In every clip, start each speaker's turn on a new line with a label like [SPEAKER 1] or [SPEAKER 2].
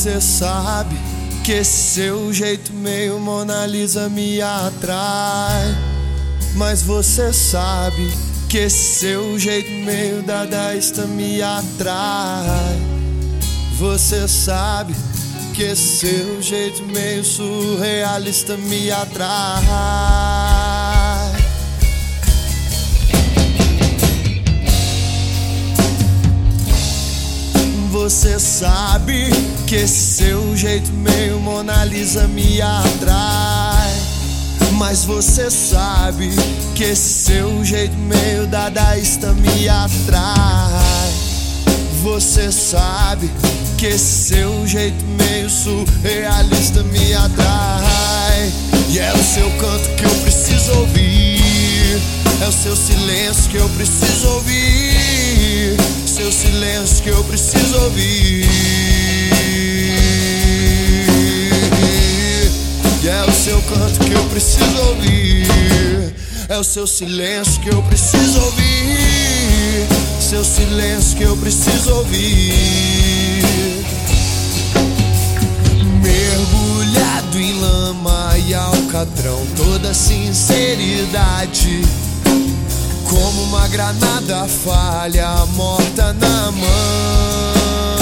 [SPEAKER 1] Você sabe que esse seu jeito meio Mona Lisa me atrai. Mas você sabe que esse seu jeito meio dadaísta me atrai. Você sabe que esse seu jeito meio surrealista me atrai. Você sabe que esse seu jeito meio Mona Lisa me atrai. Mas você sabe que esse seu jeito meio dadaísta me atrai. Você sabe que esse seu jeito meio surrealista me atrai. E é o seu canto que eu preciso ouvir, é o seu silêncio que eu preciso ouvir, seu silêncio que eu preciso ouvir. E é o seu canto que eu preciso ouvir, é o seu silêncio que eu preciso ouvir, seu silêncio que eu preciso ouvir. Mergulhado em lama e alcatrão, toda sinceridade, como uma granada falha morta na mão.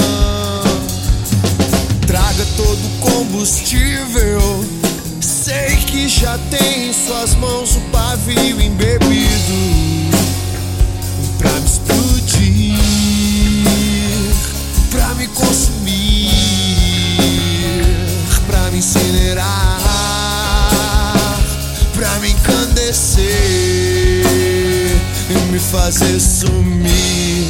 [SPEAKER 1] Traga todo o combustível, sei que já tem em suas mãos o pavio embebido pra me explodir, pra me consumir, pra me incinerar, pra me encandecer e me fazer sumir.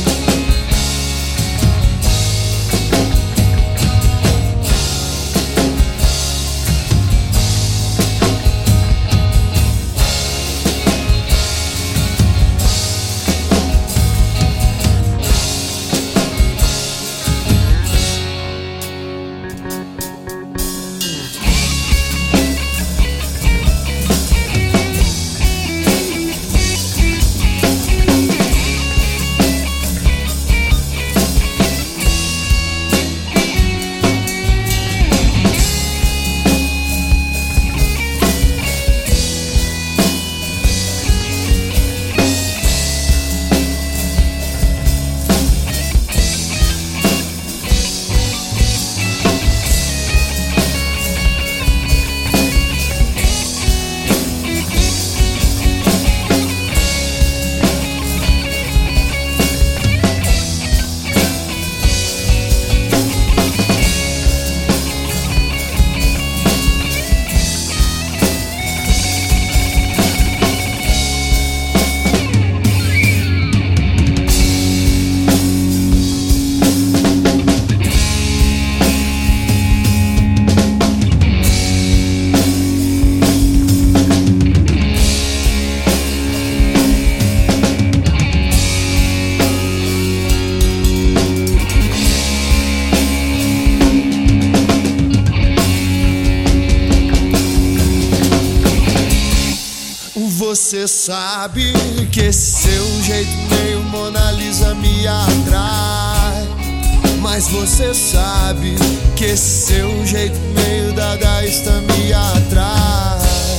[SPEAKER 1] Você sabe que esse seu jeito meio Mona Lisa me atrai. Mas você sabe que esse seu jeito meio dadaísta me atrai.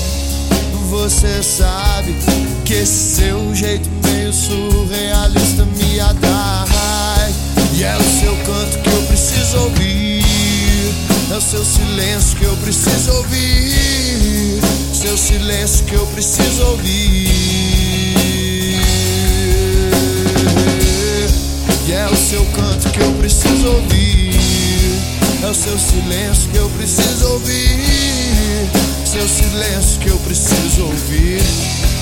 [SPEAKER 1] Você sabe que esse seu jeito meio surrealista me atrai. E é o seu canto que eu preciso ouvir, é o seu silêncio que eu preciso ouvir, seu silêncio que eu preciso ouvir. E é o seu canto que eu preciso ouvir, é o seu silêncio que eu preciso ouvir, seu silêncio que eu preciso ouvir.